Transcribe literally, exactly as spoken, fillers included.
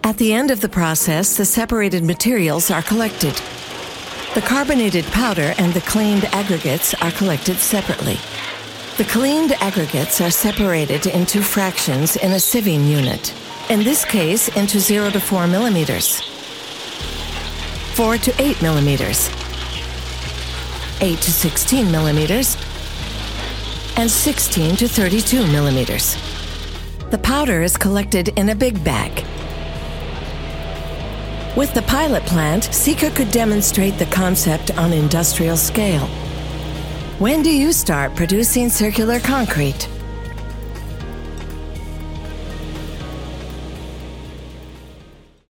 At the end of the process, the separated materials are collected. The carbonated powder and the cleaned aggregates are collected separately. The cleaned aggregates are separated into fractions in a sieving unit, in this case into zero to four millimeters, four to eight millimeters, eight to sixteen millimeters, and sixteen to thirty-two millimeters. The powder is collected in a big bag. With the pilot plant, Sika could demonstrate the concept on industrial scale. When do you start producing circular concrete?